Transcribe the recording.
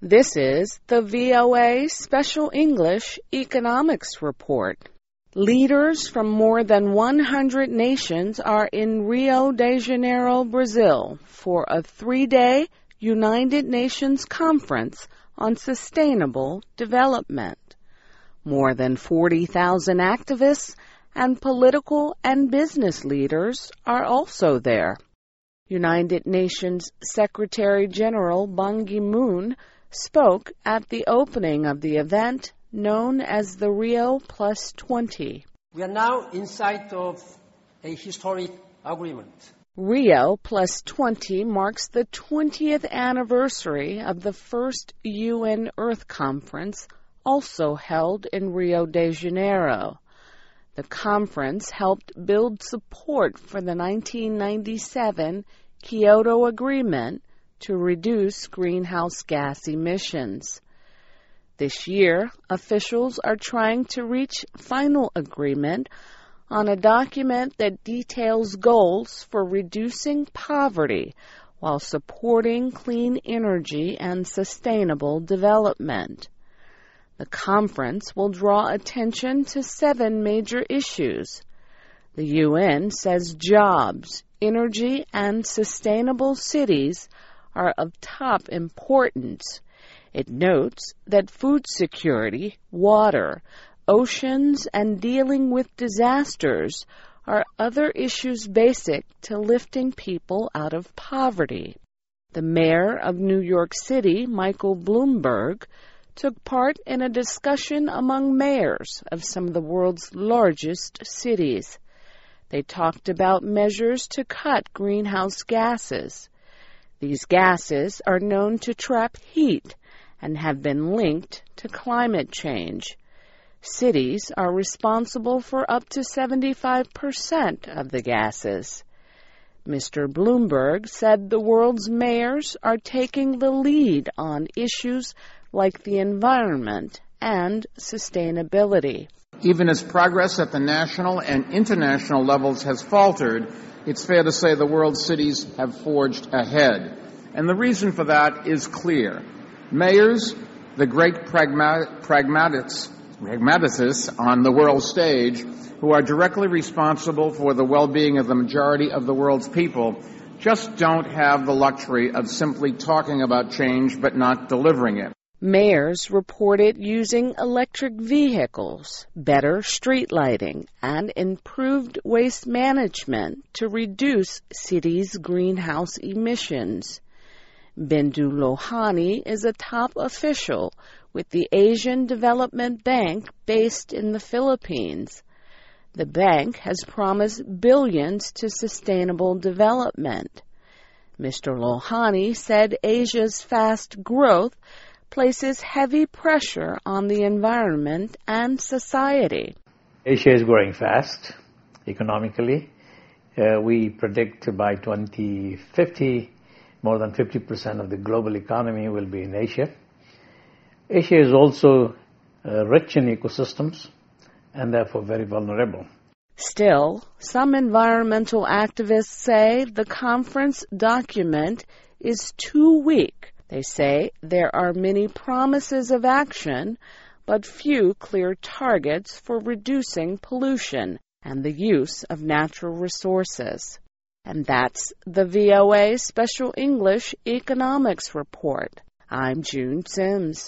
This is the VOA Special English Economics Report. Leaders from more than 100 nations are in Rio de Janeiro, Brazil, for a 3-day United Nations Conference on Sustainable Development. More than 40,000 activists and political and business leaders are also there. United Nations Secretary General Ban Ki-moon spoke at the opening of the event known as the Rio +20. We are now inside of a historic agreement. Rio +20 marks the 20th anniversary of the first UN Earth Conference, also held in Rio de Janeiro. The conference helped build support for the 1997 Kyoto Agreement to reduce greenhouse gas emissions. This year, officials are trying to reach final agreement on a document that details goals for reducing poverty while supporting clean energy and sustainable development. The conference will draw attention to 7 major issues. The UN says jobs, energy, and sustainable cities are of top importance. It notes that food security, water, oceans, and dealing with disasters are other issues basic to lifting people out of poverty. The mayor of New York City, Michael Bloomberg, took part in a discussion among mayors of some of the world's largest cities. They talked about measures to cut greenhouse gases. These gases are known to trap heat and have been linked to climate change. Cities are responsible for up to 75% of the gases. Mr. Bloomberg said the world's mayors are taking the lead on issues like the environment and sustainability. Even as progress at the national and international levels has faltered, it's fair to say the world's cities have forged ahead. And the reason for that is clear. Mayors, the great pragmaticists on the world stage, who are directly responsible for the well-being of the majority of the world's people, just don't have the luxury of simply talking about change but not delivering it. Mayors reported using electric vehicles, better street lighting, and improved waste management to reduce cities' greenhouse emissions. Bindu Lohani is a top official with the Asian Development Bank based in the Philippines. The bank has promised billions to sustainable development. Mr. Lohani said Asia's fast growth places heavy pressure on the environment and society. Asia is growing fast economically. We predict by 2050, more than 50% of the global economy will be in Asia. Asia is also rich in ecosystems and therefore very vulnerable. Still, some environmental activists say the conference document is too weak. They say there are many promises of action, but few clear targets for reducing pollution and the use of natural resources. And that's the VOA Special English Economics Report. I'm June Sims.